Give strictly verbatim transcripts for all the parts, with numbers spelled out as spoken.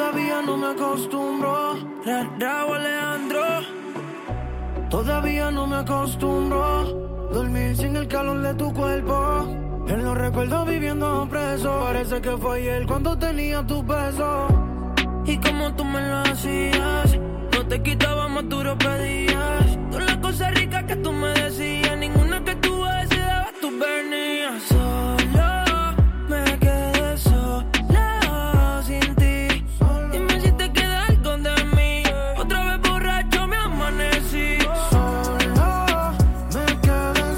todavía no me acostumbro. Ra, Raúl Alejandro. Todavía no me acostumbro. Dormir sin el calor de tu cuerpo. En los recuerdos viviendo preso. Parece que fue ayer cuando tenía tu beso. Y como tú me lo hacías, no te quitaba más duro pedías. Todas las cosas ricas que tú me decías, ninguna que tú deseabas, tú venías. Solo me quedé sola sin ti. Dime si te queda algo de mí. Otra vez borracho me amanecí. Solo me quedé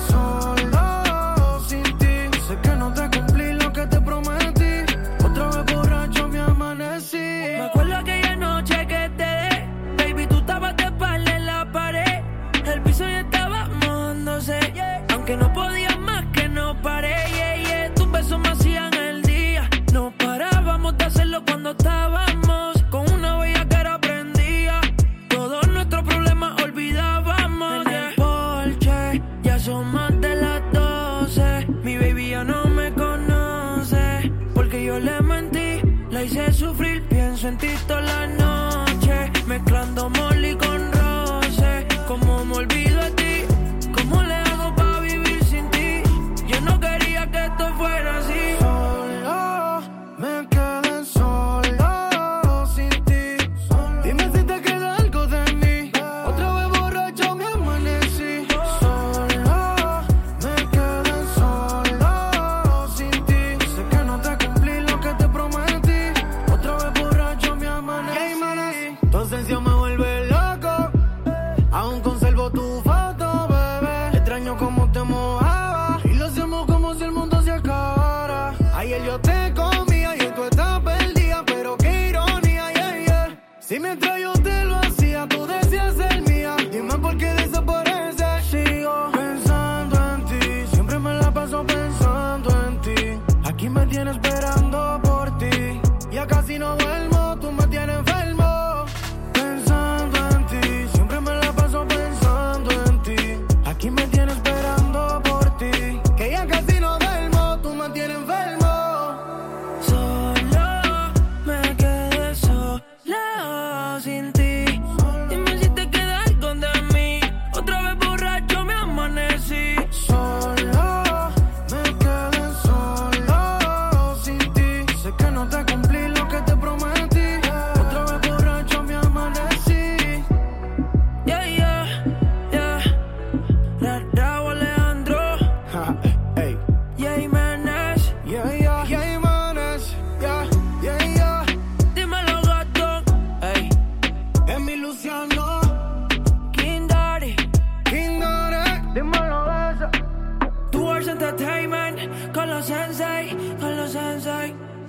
solo sin ti. Sé que no te cumplí lo que te prometí. Otra vez borracho me amanecí. Me acuerdo aquella noche que te dé, baby, tú estabas de espalda en la pared. El piso ya estaba mojándose, yeah. Aunque no podía más que no paré, yeah, yeah. Tus besos me hacían el día. No parábamos de hacerlo cuando estábamos con una bella cara prendía. Todos nuestros problemas olvidábamos, yeah. En el porche, ya son más de las doce. Mi baby ya no me conoce, porque yo le mentí, la hice sufrir. Pienso en ti toda la noche, mezclando molly con roce. Como me olvido de ti, ¿cómo le hago para vivir sin ti? Yo no quería que esto fuera así. Solo me quedé solo sin ti. Dime si te queda algo de mí. Otra vez borracho me amanecí. Solo me quedé solo sin ti. Sé que no te cumplí lo que te prometí. Otra vez borracho me amanecí. Tu ausencia me vuelve loco. Aún conservo tu foto, bebé. Extraño cómo te mojaba y lo hacemos como si el mundo se acabara. Ayer yo te comía y hoy tú estás perdida, pero qué ironía, yeah, yeah. Si mientras yo te lo hacía, tú decías ser mía. Dime por qué desapareces. Sigo Pensando en ti, siempre me la paso pensando en ti. Aquí me tienes esperando por ti. Ya casi no duermo, tú me tienes enfermo. Pensando en ti, siempre me la paso pensando en ti. Aquí me tienes esperando por ti. Que ya casi no duermo, tú me tienes enfermo. Solo me quedé sola sin ti. Dime si te queda algo de mí. Otra vez borracho me amanecí. Solo me quedé solo sin ti. Sé que no te cumplí lo que te prometí. Otra vez borracho me amanecí. Yeah, yeah, yeah. Ra, Raúl Alejandro. Ja, ey. Yeah, Jiménez. Yeah, yeah, yeah, manes. Yeah, yeah, yeah. Dímelo, gato. Ey, Es mi Luciano. King Daddy. King Dore. Dímelo de eso. Tours Entertainment. Con los sensei, con los sensei.